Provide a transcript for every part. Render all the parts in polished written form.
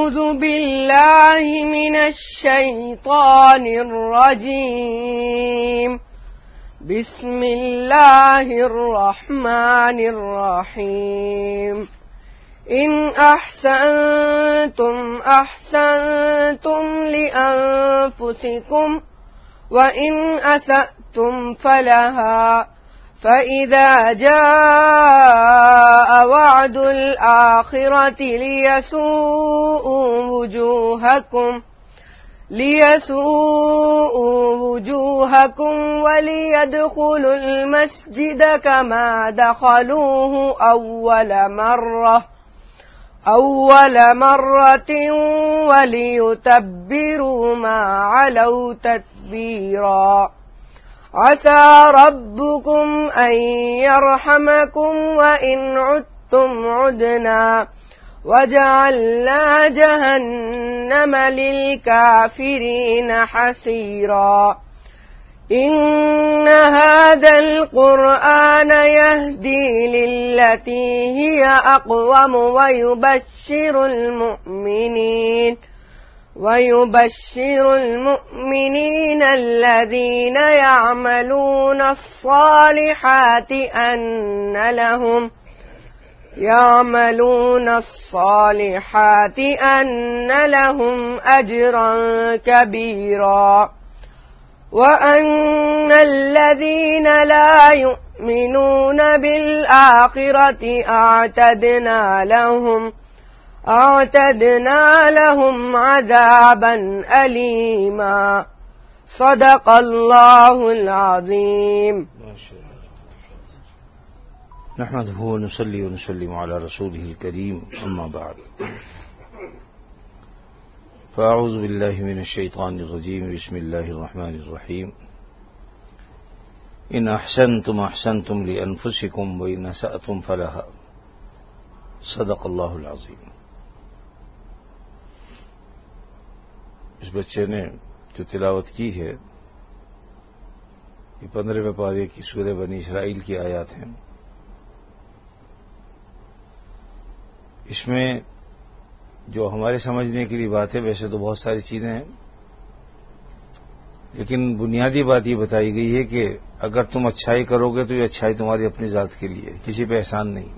أعوذ بالله من الشيطان الرجيم. بسم الله الرحمن الرحيم. إن أحسنتم أحسنتم لأنفسكم وإن أسأتم فلها، فإذا جاء وعد الآخرة ليسوءوا وجوهكم وليدخلوا المسجد كما دخلوه أول مرة وليتبروا ما علوا تتبيرا. عسى ربكم أن يرحمكم وإن عدتم عدنا وجعلنا جهنم للكافرين حصيرا. إن هذا القرآن يهدي للتي هي أقوم ويبشر المؤمنين الذين يعملون الصالحات أن لهم أجرا كبيرا. وأن الذين لا يؤمنون بالآخرة أعتدنا لهم عذابا أليما. صدق الله العظيم. نحمده ونصلي ونسلم على رسوله الكريم، أما بعد، فأعوذ بالله من الشيطان الرجيم. بسم الله الرحمن الرحيم. إن أحسنتم أحسنتم لأنفسكم وإن أسأتم فلها. صدق اللہ العظیم. اس بچے نے جو تلاوت کی ہے یہ 15ویں پارے کی سورہ بنی اسرائیل کی آیات ہیں. اس میں جو ہمارے سمجھنے کے لیے بات ہے، ویسے تو بہت ساری چیزیں ہیں، لیکن بنیادی بات یہ بتائی گئی ہے کہ اگر تم اچھائی کرو گے تو یہ اچھائی تمہاری اپنی ذات کے لیے، کسی پہ احسان نہیں.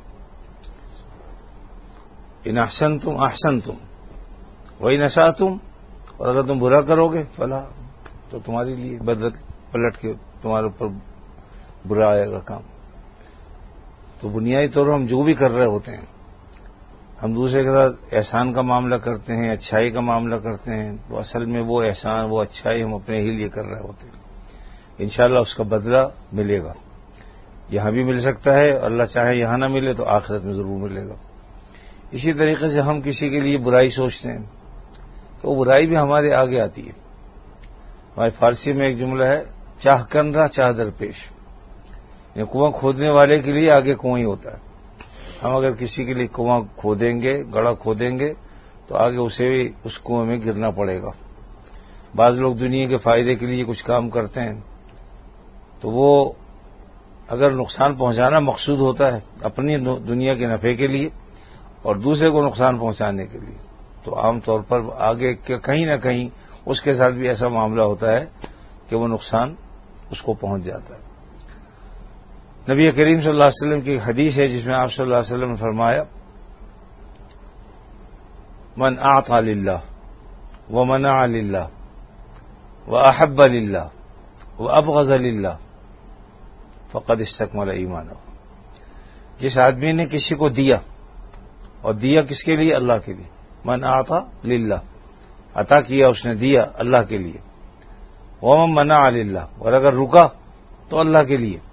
ان احسنتم احسنتم وان اسأتم، اور اگر تم برا کرو گے فلا، تو تمہارے لیے بدل پلٹ کے تمہارے اوپر برا آئے گا کام. تو بنیادی طور پر ہم جو بھی کر رہے ہوتے ہیں، ہم دوسرے کے ساتھ احسان کا معاملہ کرتے ہیں، اچھائی کا معاملہ کرتے ہیں، تو اصل میں وہ احسان، وہ اچھائی ہم اپنے ہی لیے کر رہے ہوتے ہیں. انشاءاللہ اس کا بدلہ ملے گا، یہاں بھی مل سکتا ہے، اللہ چاہے یہاں نہ ملے تو آخرت میں ضرور ملے گا. اسی طریقے سے ہم کسی کے لیے برائی سوچتے ہیں تو وہ برائی بھی ہمارے آگے آتی ہے. ہماری فارسی میں ایک جملہ ہے، چاہ کن رہا چاہ در پیش، یعنی کنواں کھودنے والے کے لیے آگے کنواں ہی ہوتا ہے. ہم اگر کسی کے لیے کنواں کھودیں گے، گڑھا کھودیں گے، تو آگے اسے بھی اس کنویں میں گرنا پڑے گا. بعض لوگ دنیا کے فائدے کے لیے کچھ کام کرتے ہیں تو وہ اگر نقصان پہنچانا مقصود ہوتا ہے اپنی دنیا کے نفع کے لیے اور دوسرے کو نقصان پہنچانے کے لیے، تو عام طور پر آگے کہیں نہ کہیں اس کے ساتھ بھی ایسا معاملہ ہوتا ہے کہ وہ نقصان اس کو پہنچ جاتا ہے. نبی کریم صلی اللہ علیہ وسلم کی حدیث ہے جس میں آپ صلی اللہ علیہ وسلم نے فرمایا، من اعطى للہ ومنع للہ واحب للہ وابغض للہ فقد استکمل ایمانہ. جس آدمی نے کسی کو دیا، اور دیا کس کے لیے؟ اللہ کے لیے. من اعطى للہ، عطا کیا اس نے، دیا اللہ کے لیے. ومن منع للہ، اور اگر رکا تو اللہ کے لیے.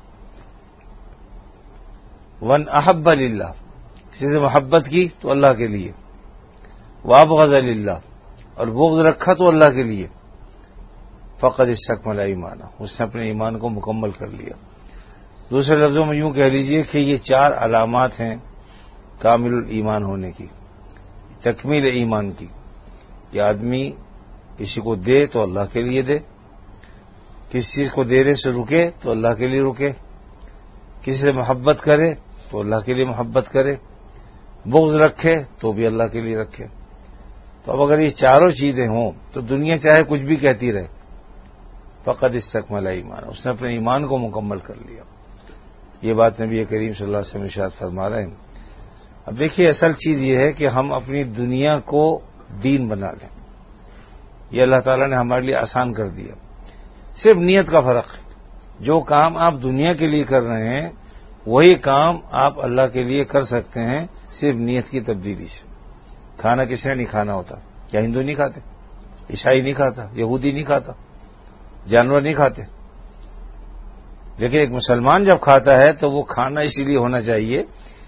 ون احب للہ، کسی سے محبت کی تو اللہ کے لیے. وابغض للہ، اور بغض رکھا تو اللہ کے لیے. فقد استکمل ایمانہ، اس نے اپنے ایمان کو مکمل کر لیا. دوسرے لفظوں میں یوں کہہ لیجئے کہ یہ 4 علامات ہیں کامل الایمان ہونے کی، تکمیل ایمان کی. کہ آدمی کسی کو دے تو اللہ کے لیے دے، کسی چیز کو دینے سے رکے تو اللہ کے لیے رکے، کسی سے محبت کرے تو اللہ کے لیے محبت کرے، بغض رکھے تو بھی اللہ کے لیے رکھے. تو اب اگر یہ چاروں چیزیں ہوں تو دنیا چاہے کچھ بھی کہتی رہے، فقط استکمل ایمان، اس نے اپنے ایمان کو مکمل کر لیا. یہ بات نبی کریم صلی اللہ علیہ وسلم ارشاد فرما رہے ہیں. اب دیکھیے اصل چیز یہ ہے کہ ہم اپنی دنیا کو دین بنا لیں. یہ اللہ تعالیٰ نے ہمارے لیے آسان کر دیا. صرف نیت کا فرق ہے. جو کام آپ دنیا کے لیے کر رہے ہیں وہی کام آپ اللہ کے لیے کر سکتے ہیں صرف نیت کی تبدیلی سے. کھانا کس نے نہیں کھانا ہوتا؟ کیا ہندو نہیں کھاتے؟ عیسائی نہیں کھاتا؟ یہودی نہیں کھاتا؟ جانور نہیں کھاتے؟ لیکن ایک مسلمان جب کھاتا ہے تو وہ کھانا اسی لیے ہونا چاہیے.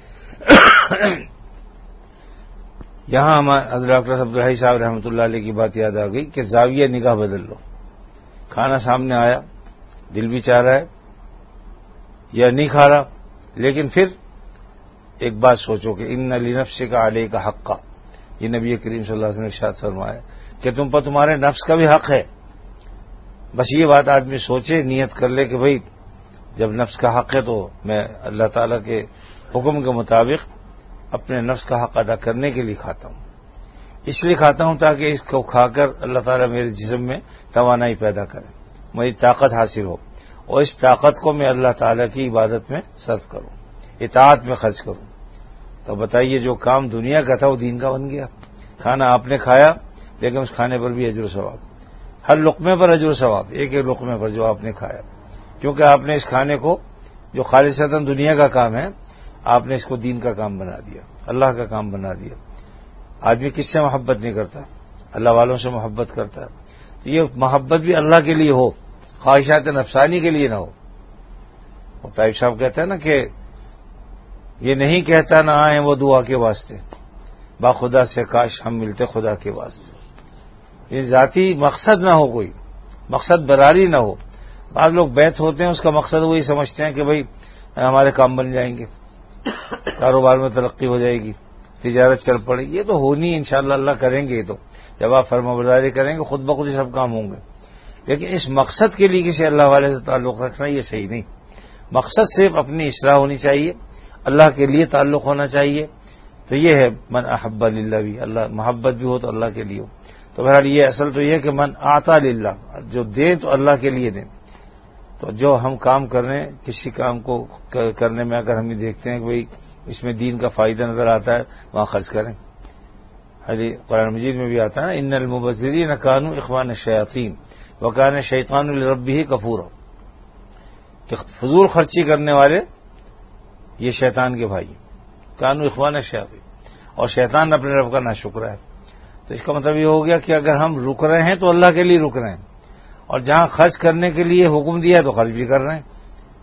یہاں ہمارے ڈاکٹر عبدالحی صاحب رحمۃ اللہ علیہ کی بات یاد آ گئی کہ زاویہ نگاہ بدل لو. کھانا سامنے آیا، دل بھی چاہ رہا ہے یا نہیں کھا رہا، لیکن پھر ایک بات سوچو کہ ان لنفسک علیک حقا، یہ نبی کریم صلی اللہ علیہ وسلم نے ارشاد فرمایا کہ تم پر تمہارے نفس کا بھی حق ہے. بس یہ بات آدمی سوچے، نیت کر لے کہ بھئی جب نفس کا حق ہے تو میں اللہ تعالیٰ کے حکم کے مطابق اپنے نفس کا حق ادا کرنے کے لیے کھاتا ہوں. اس لیے کھاتا ہوں تاکہ اس کو کھا کر اللہ تعالیٰ میرے جسم میں توانائی پیدا کرے، میری طاقت حاصل ہو، اور اس طاقت کو میں اللہ تعالیٰ کی عبادت میں صرف کروں، اطاعت میں خرچ کروں. تو بتائیے جو کام دنیا کا تھا وہ دین کا بن گیا. کھانا آپ نے کھایا لیکن اس کھانے پر بھی اجر و ثواب، ہر لقمے پر اجر و ثواب، ایک ایک لقمے پر جو آپ نے کھایا، کیونکہ آپ نے اس کھانے کو جو خالصتاً دنیا کا کام ہے آپ نے اس کو دین کا کام بنا دیا، اللہ کا کام بنا دیا. آدمی کس سے محبت نہیں کرتا؟ اللہ والوں سے محبت کرتا ہے. تو یہ محبت بھی اللہ کے لیے ہو، خواہشات نفسانی کے لیے نہ ہو. اور طائف صاحب کہتا ہے نا کہ یہ نہیں کہتا نہ آئے وہ دعا کے واسطے، با خدا سے کاش ہم ملتے خدا کے واسطے. یہ ذاتی مقصد نہ ہو، کوئی مقصد براری نہ ہو. بعض لوگ بیت ہوتے ہیں اس کا مقصد وہی سمجھتے ہیں کہ بھئی ہمارے کام بن جائیں گے، کاروبار میں ترقی ہو جائے گی، تجارت چل پڑے گی. یہ تو ہونی انشاءاللہ اللہ کریں گے. یہ تو جب آپ فرمانبرداری کریں گے خود بخود یہ سب کام ہوں گے. لیکن اس مقصد کے لیے کسی اللہ والے سے تعلق رکھنا یہ صحیح نہیں. مقصد صرف اپنی اصلاح ہونی چاہیے، اللہ کے لیے تعلق ہونا چاہیے. تو یہ ہے من احب للہ، بھی اللہ محبت بھی ہو تو اللہ کے لیے ہو. تو بہرحال یہ اصل تو یہ ہے کہ من آتا للہ، جو دے تو اللہ کے لیے دیں. تو جو ہم کام کر رہے ہیں کسی کام کو کرنے میں اگر ہم یہ دیکھتے ہیں کہ بھئی اس میں دین کا فائدہ نظر آتا ہے وہاں خرچ کریں. قرآن مجید میں بھی آتا ہے نا ان المبذرین کانوا اخوان الشیاطین وکان الشیطان لربہ کفورا، کہ فضول خرچی کرنے والے یہ شیطان کے بھائی، کانوا اخوان الشیاطین، اور شیطان اپنے رب کا ناشکرا ہے. تو اس کا مطلب یہ ہو گیا کہ اگر ہم رک رہے ہیں تو اللہ کے لیے رک رہے ہیں، اور جہاں خرچ کرنے کے لیے حکم دیا ہے تو خرچ بھی کر رہے ہیں.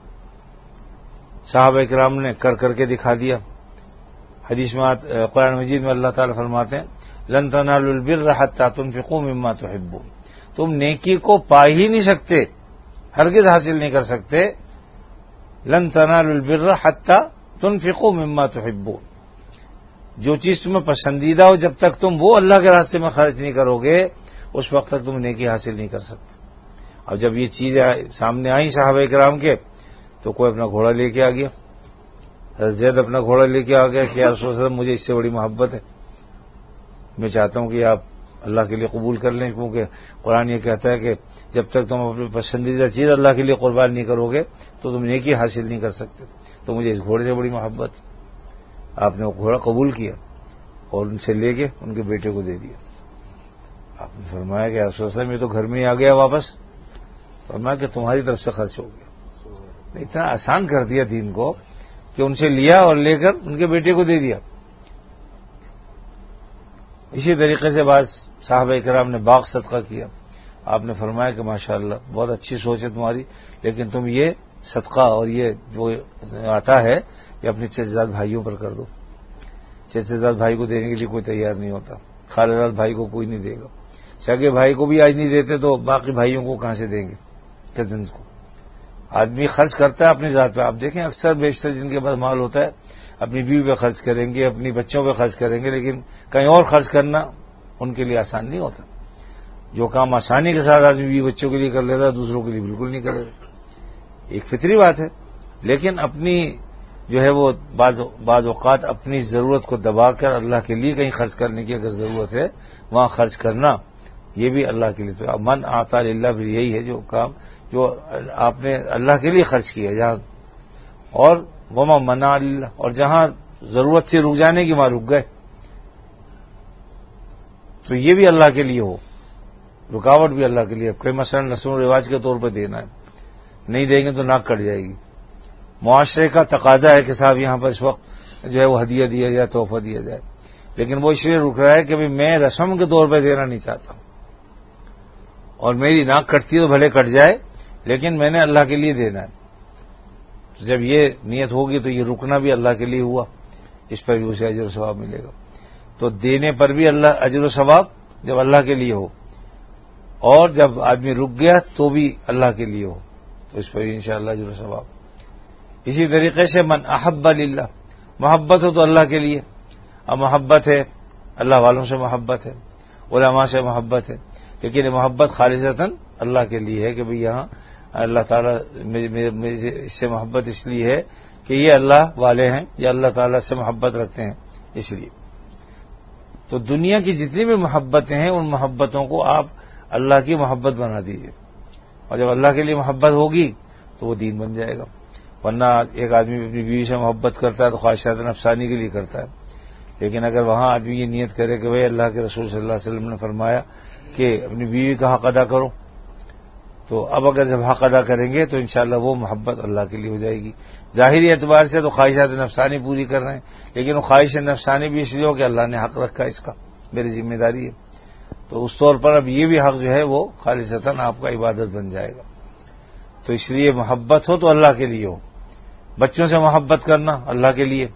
صحابہ کرام نے کر کے دکھا دیا. حدیث میں قرآن مجید میں اللہ تعالیٰ فرماتے ہیں لن تنالوا البر حتى تنفقوا مما تحبون، تم نیکی کو پا ہی نہیں سکتے، ہرگز حاصل نہیں کر سکتے. لن تنالوا البر حتى تنفقوا مما تحبون، جو چیز تمہیں پسندیدہ ہو جب تک تم وہ اللہ کے راستے میں خرچ نہیں کرو گے اس وقت تک تم نیکی حاصل نہیں کر سکتے. اب جب یہ چیزیں سامنے آئیں صحابہ کرام کے تو کوئی اپنا گھوڑا لے کے آ گیا. حضرت زید اپنا گھوڑا لے کے آ گیا کہ یا رسول اللہ مجھے اس سے بڑی محبت ہے، میں چاہتا ہوں کہ آپ اللہ کے لیے قبول کر لیں، کیونکہ قرآن یہ کہتا ہے کہ جب تک تم اپنی پسندیدہ چیز اللہ کے لیے قربان نہیں کرو گے تو تم نیکی حاصل نہیں کر سکتے. تو مجھے اس گھوڑے سے بڑی محبت. آپ نے وہ گھوڑا قبول کیا اور ان سے لے کے ان کے بیٹے کو دے دیا. آپ نے فرمایا کہ رسول اللہ میں تو گھر میں ہی آ گیا واپس. فرمایا کہ تمہاری طرف سے خرچ ہو گیا. اتنا آسان کر دیا دین کو کہ ان سے لیا اور لے کر ان کے بیٹے کو دے دیا. اسی طریقے سے بعض صحابہ کرام نے باغ صدقہ کیا. آپ نے فرمایا کہ ماشاءاللہ بہت اچھی سوچ ہے تمہاری، لیکن تم یہ صدقہ اور یہ جو آتا ہے یہ اپنے چچیزاد بھائیوں پر کر دو. چچیزاد بھائی کو دینے کے لیے کوئی تیار نہیں ہوتا، خالزاد بھائی کو کوئی نہیں دے گا، سگے بھائی کو بھی آج نہیں دیتے تو باقی بھائیوں کو کہاں سے دیں گے، کزنز کو. آدمی خرچ کرتا ہے اپنی ذات پہ. آپ دیکھیں اکثر بیشتر جن کے پاس مال ہوتا ہے اپنی بیوی پہ خرچ کریں گے، اپنی بچوں پہ خرچ کریں گے، لیکن کہیں اور خرچ کرنا ان کے لیے آسان نہیں ہوتا. جو کام آسانی کے ساتھ آدمی بیوی بچوں کے لیے کر لیتا ہے دوسروں کے لیے بالکل نہیں کرے. ایک فطری بات ہے، لیکن اپنی جو ہے وہ بعض اوقات اپنی ضرورت کو دبا کر اللہ کے لیے کہیں خرچ کرنے کی اگر ضرورت ہے وہاں خرچ کرنا، یہ بھی اللہ کے لیے. تو من آتا للہ بھی یہی ہے جو کام جو آپ نے اللہ کے لیے خرچ کیا جہاں، اور وما منع للہ، اور جہاں ضرورت سے رک جانے کی وہاں رک گئے، تو یہ بھی اللہ کے لیے ہو، رکاوٹ بھی اللہ کے لیے. کوئی مثلا رسم و رواج کے طور پہ دینا ہے، نہیں دیں گے تو ناک کٹ جائے گی. معاشرے کا تقاضا ہے کہ صاحب یہاں پر اس وقت جو ہے وہ ہدیہ دیا جائے، تحفہ دیا جائے، لیکن وہ اس لیے رک رہا ہے کہ میں رسم کے طور پہ دینا نہیں چاہتا ہوں، اور میری ناک کٹتی ہے تو بھلے کٹ جائے لیکن میں نے اللہ کے لیے دینا ہے. تو جب یہ نیت ہوگی تو یہ رکنا بھی اللہ کے لیے ہوا، اس پر بھی اسے اجر و ثواب ملے گا. تو دینے پر بھی اللہ اجر و ثواب جب اللہ کے لیے ہو، اور جب آدمی رک گیا تو بھی اللہ کے لیے ہو تو اس پر بھی انشاءاللہ اجر و ثواب. اسی طریقے سے من احب للہ، محبت ہو تو اللہ کے لیے. اب محبت ہے اللہ والوں سے محبت ہے، علماء سے محبت ہے، لیکن یہ محبت خالصتاً اللہ کے لیے ہے کہ بھئی یہاں اللہ تعالیٰ اس سے محبت اس لیے ہے کہ یہ اللہ والے ہیں یا اللہ تعالیٰ سے محبت رکھتے ہیں اس لیے. تو دنیا کی جتنی بھی محبتیں ہیں ان محبتوں کو آپ اللہ کی محبت بنا دیجیے، اور جب اللہ کے لیے محبت ہوگی تو وہ دین بن جائے گا. ورنہ ایک آدمی اپنی بیوی سے محبت کرتا ہے تو خواہشات نفسانی کے لیے کرتا ہے، لیکن اگر وہاں آدمی یہ نیت کرے کہ بھائی اللہ کے رسول صلی اللہ علیہ وسلم نے فرمایا کہ اپنی بیوی کا حق ادا کرو، تو اب اگر جب حق ادا کریں گے تو انشاءاللہ وہ محبت اللہ کے لیے ہو جائے گی. ظاہری اعتبار سے تو خواہشات نفسانی پوری کر رہے ہیں، لیکن وہ خواہش نفسانی بھی اس لیے ہو کہ اللہ نے حق رکھا اس کا، میری ذمہ داری ہے. تو اس طور پر اب یہ بھی حق جو ہے وہ خالصتاً آپ کا عبادت بن جائے گا. تو اس لیے محبت ہو تو اللہ کے لیے ہو. بچوں سے محبت کرنا اللہ کے لیے.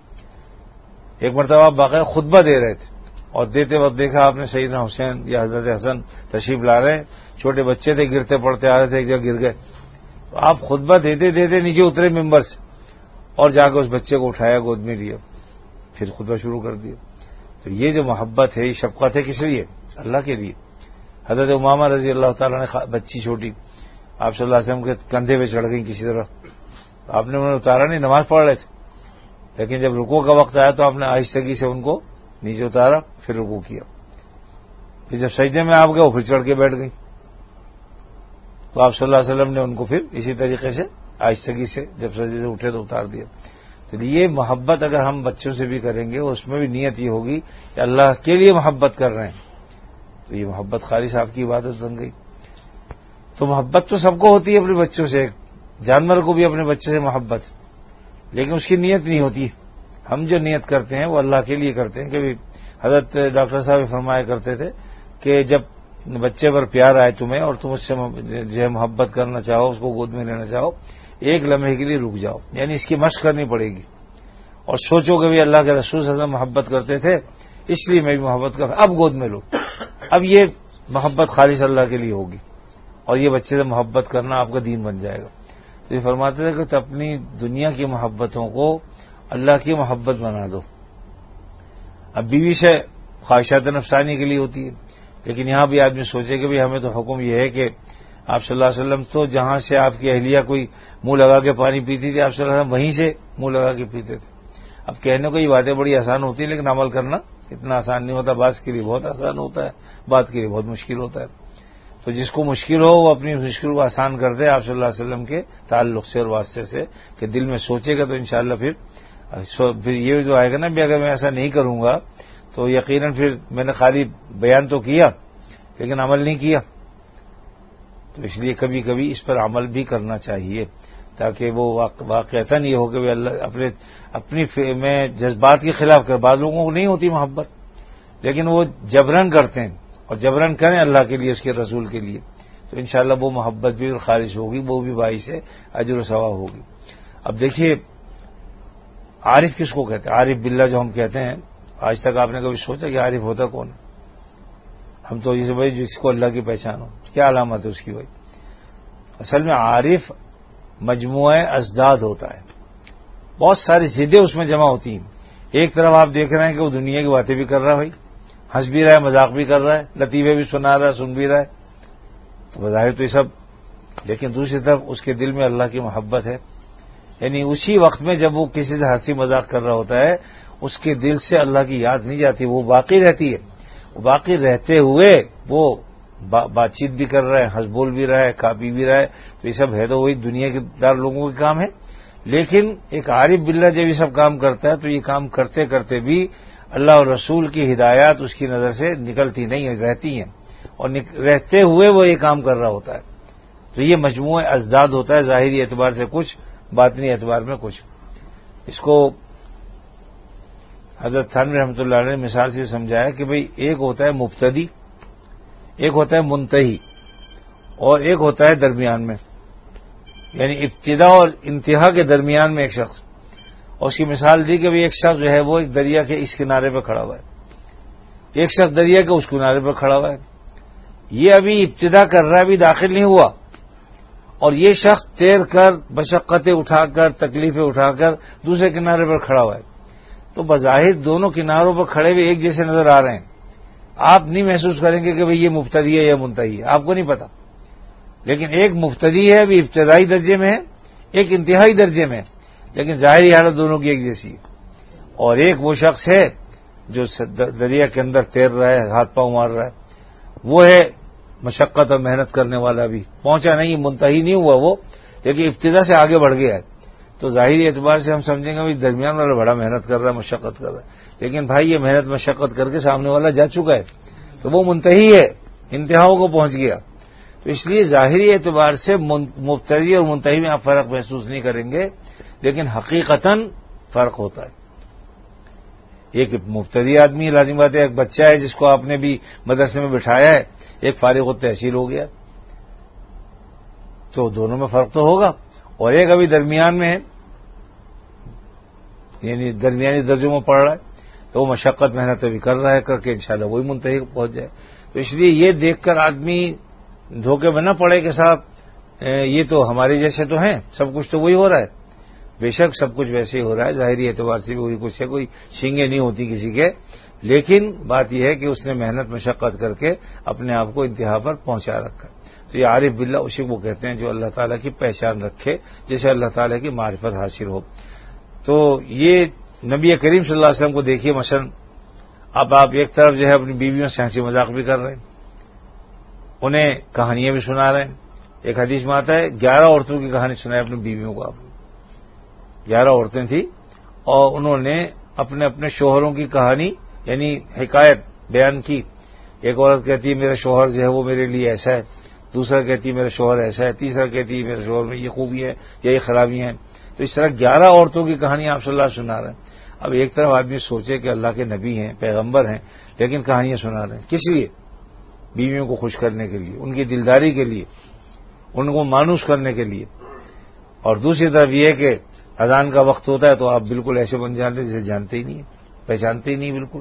ایک مرتبہ آپ باقاعدہ خطبہ دے رہے تھے اور دیتے وقت دیکھا آپ نے سیدنا حسین یا حضرت حسن تشریف لا رہے ہیں، چھوٹے بچے تھے، گرتے پڑتے آ رہے تھے، ایک جگہ گر گئے. تو آپ خطبہ دیتے دیتے نیچے اترے ممبر سے اور جا کے اس بچے کو اٹھایا، گود میں لیا، پھر خطبہ شروع کر دیا. تو یہ جو محبت ہے، یہ شفقت ہے، کس لیے؟ اللہ کے لیے. حضرت امامہ رضی اللہ تعالیٰ نے بچی چھوٹی آپ صلی اللہ علیہ وسلم کے کندھے پہ چڑھ گئی کسی طرح، آپ نے انہیں اتارا نہیں، نماز پڑھ رہے تھے، لیکن جب رکوع کا وقت آیا تو آپ نے آہستگی سے ان کو نیچے اتارا، پھر رکوع کیا. پھر جب سجدے میں آپ گئے وہ پھر چڑھ کے بیٹھ گئی، تو آپ صلی اللہ علیہ وسلم نے ان کو پھر اسی طریقے سے آہستگی سے جب سجدے سے اٹھے تو اتار دیا. تو یہ محبت اگر ہم بچوں سے بھی کریں گے اس میں بھی نیت یہ ہوگی کہ اللہ کے لیے محبت کر رہے ہیں، تو یہ محبت خالص آپ کی عبادت بن گئی. تو محبت تو سب کو ہوتی ہے اپنے بچوں سے، جانور کو بھی اپنے بچے سے محبت، لیکن اس کی نیت نہیں ہوتی. ہم جو نیت کرتے ہیں وہ اللہ کے لیے کرتے ہیں. کہ حضرت ڈاکٹر صاحب فرمایا کرتے تھے کہ جب بچے پر پیار آئے تمہیں اور تم اس سے جو ہے محبت کرنا چاہو، اس کو گود میں لینا چاہو، ایک لمحے کے لیے رک جاؤ، یعنی اس کی مشق کرنی پڑے گی، اور سوچو کہ بھی اللہ کے رسول صلی اللہ علیہ وسلم محبت کرتے تھے اس لیے میں بھی محبت کرتا، اب گود میں لو. اب یہ محبت خالص اللہ کے لیے ہوگی اور یہ بچے سے محبت کرنا آپ کا دین بن جائے گا. تو یہ فرماتے تھے کہ اپنی دنیا کی محبتوں کو اللہ کی محبت بنا دو. اب بیوی سے خواہشات نفسانی کے لیے ہوتی ہے، لیکن یہاں بھی آدمی سوچے کہ ہمیں تو حکم یہ ہے کہ آپ صلی اللہ علیہ وسلم تو جہاں سے آپ کی اہلیہ کوئی منہ لگا کے پانی پیتی تھی، آپ صلی اللہ علیہ وسلم وہیں سے منہ لگا کے پیتے تھے. اب کہنے کو یہ باتیں بڑی آسان ہوتی ہیں لیکن عمل کرنا اتنا آسان نہیں ہوتا. بعض کے لیے بہت آسان ہوتا ہے، بعض کے لیے بہت مشکل ہوتا ہے. تو جس کو مشکل ہو وہ اپنی مشکل کو آسان کر دے آپ صلی اللہ علیہ وسلم کے تعلق سے اور واسطے سے، کہ دل میں سوچے گا تو انشاءاللہ پھر یہ جو آئے گا نا بھی اگر میں ایسا نہیں کروں گا تو یقیناً پھر میں نے خالی بیان تو کیا لیکن عمل نہیں کیا. تو اس لیے کبھی کبھی اس پر عمل بھی کرنا چاہیے تاکہ وہ واقعتاً یہ ہو کہ اللہ اپنی میں جذبات کے خلاف کر. بعض لوگوں کو نہیں ہوتی محبت لیکن وہ جبرن کرتے ہیں، اور جبرن کریں اللہ کے لیے، اس کے رسول کے لیے، تو انشاءاللہ وہ محبت بھی خالص ہوگی، وہ بھی باعث اجر و ثواب ہوگی. اب دیکھیے عارف کس کو کہتے ہیں؟ عارف باللہ جو ہم کہتے ہیں، آج تک آپ نے کبھی سوچا کہ عارف ہوتا کون؟ ہم تو جیسے بھائی جس کو اللہ کی پہچان ہو، کیا علامت ہے اس کی بھائی؟ اصل میں عارف مجموعہ ازداد ہوتا ہے، بہت ساری ضدیں اس میں جمع ہوتی ہیں. ایک طرف آپ دیکھ رہے ہیں کہ وہ دنیا کی باتیں بھی کر رہا ہے، بھائی ہنس بھی رہا ہے، مذاق بھی کر رہا ہے، لطیفے بھی سنا رہا ہے، سن بھی رہا ہے، تو بظاہر تو یہ سب، لیکن دوسری طرف اس کے دل میں اللہ کی محبت ہے، یعنی اسی وقت میں جب وہ کسی سے ہنسی مذاق کر رہا ہوتا ہے اس کے دل سے اللہ کی یاد نہیں جاتی، وہ باقی رہتی ہے. وہ باقی رہتے ہوئے وہ بات چیت بھی کر رہا ہے، ہنس بول بھی رہا ہے، کھا پی بھی رہا ہے، تو یہ سب ہے تو وہی دنیا کے دار لوگوں کے کام ہے. لیکن ایک عارف باللہ جب یہ سب کام کرتا ہے تو یہ کام کرتے کرتے بھی اللہ اور رسول کی ہدایات اس کی نظر سے نکلتی نہیں ہیں، رہتی ہیں، اور رہتے ہوئے وہ یہ کام کر رہا ہوتا ہے. تو یہ مجموعہ ازداد ہوتا ہے، ظاہری اعتبار سے کچھ، باطنی اعتبار میں کچھ. اس کو حضرت تھانوی رحمۃ اللہ علیہ نے مثال سے سمجھایا کہ بھئی ایک ہوتا ہے مبتدی، ایک ہوتا ہے منتہی، اور ایک ہوتا ہے درمیان میں، یعنی ابتدا اور انتہا کے درمیان میں ایک شخص. اور اس کی مثال دی کہ بھئی ایک شخص جو ہے وہ ایک دریا کے اس کنارے پہ کھڑا ہوا ہے، ایک شخص دریا کے اس کنارے پہ کھڑا ہوا ہے. یہ ابھی ابتدا کر رہا ہے، ابھی داخل نہیں ہوا، اور یہ شخص تیر کر مشقتیں اٹھا کر تکلیفیں اٹھا کر دوسرے کنارے پر کھڑا ہوا ہے. تو بظاہر دونوں کناروں پر کھڑے ہوئے ایک جیسے نظر آ رہے ہیں. آپ نہیں محسوس کریں گے کہ بھئی یہ مبتدی ہے یا منتہی ہے، آپ کو نہیں پتا. لیکن ایک مبتدی ہے، ابھی ابتدائی درجے میں ہے، ایک انتہائی درجے میں ہے، لیکن ظاہری حالت دونوں کی ایک جیسی ہے. اور ایک وہ شخص ہے جو دریا کے اندر تیر رہا ہے، ہاتھ پاؤں مار رہا ہے، وہ ہے مشقت اور محنت کرنے والا، بھی پہنچا نہیں، منتہی نہیں ہوا وہ، لیکن ابتدا سے آگے بڑھ گیا ہے. تو ظاہری اعتبار سے ہم سمجھیں گے درمیان والا بڑا محنت کر رہا ہے، مشقت کر رہا ہے، لیکن بھائی یہ محنت مشقت کر کے سامنے والا جا چکا ہے، تو وہ منتہی ہے، انتہاؤں کو پہنچ گیا. تو اس لیے ظاہری اعتبار سے مبتدی اور منتہی میں آپ فرق محسوس نہیں کریں گے، لیکن حقیقتاً فرق ہوتا ہے. ایک مبتدی آدمی لازم بات ہے، ایک بچہ ہے جس کو آپ نے بھی مدرسے میں بٹھایا ہے، ایک فارغ التحصیل ہو گیا، تو دونوں میں فرق تو ہوگا. اور ایک ابھی درمیان میں ہے، یعنی درمیانی درجوں میں پڑھ رہا ہے، تو وہ مشقت محنت ابھی کر رہا ہے، کر کے انشاءاللہ وہی منتہی پہنچ جائے. تو اس لیے یہ دیکھ کر آدمی دھوکے میں نہ پڑے کہ صاحب یہ تو ہمارے جیسے تو ہیں، سب کچھ تو وہی ہو رہا ہے. بے شک سب کچھ ویسے ہی ہو رہا ہے، ظاہری اعتبار سے بھی وہی کچھ ہے، کوئی شینگیں نہیں ہوتی کسی کے. لیکن بات یہ ہے کہ اس نے محنت مشقت کر کے اپنے آپ کو انتہا پر پہنچا رکھا. تو یہ عارف باللہ اسی کو کہتے ہیں جو اللہ تعالیٰ کی پہچان رکھے، جسے اللہ تعالیٰ کی معرفت حاصل ہو. تو یہ نبی کریم صلی اللہ علیہ وسلم کو دیکھیے، مثلا اب آپ ایک طرف جو ہے اپنی بیویوں سے ہنسی مذاق بھی کر رہے ہیں، انہیں کہانیاں بھی سنا رہے ہیں. ایک حدیث میں آتا ہے 11 عورتوں کی کہانی سنائی اپنی بیویوں کو. آپ 11 عورتیں تھیں اور انہوں نے اپنے اپنے شوہروں کی کہانی یعنی حکایت بیان کی. ایک عورت کہتی ہے میرا شوہر جو ہے وہ میرے لیے ایسا ہے، دوسرا کہتی ہے میرا شوہر ایسا ہے، تیسرا کہتی ہے میرے شوہر میں یہ خوبی ہے یا یہ خرابیاں ہیں. تو اس طرح 11 عورتوں کی کہانی آپ صلی اللہ علیہ وسلم سنا رہے ہیں. اب ایک طرف آدمی سوچے کہ اللہ کے نبی ہیں، پیغمبر ہیں، لیکن کہانیاں سنا رہے ہیں کس لیے؟ بیویوں کو خوش کرنے کے لیے، ان کی دلداری کے لیے، ان کو مانوس کرنے کے لیے. اور دوسری طرف یہ ہے کہ اذان کا وقت ہوتا ہے تو آپ بالکل ایسے بن جاتے ہیں جسے جانتے ہی نہیں ہیں، پہچانتے ہی نہیں بالکل.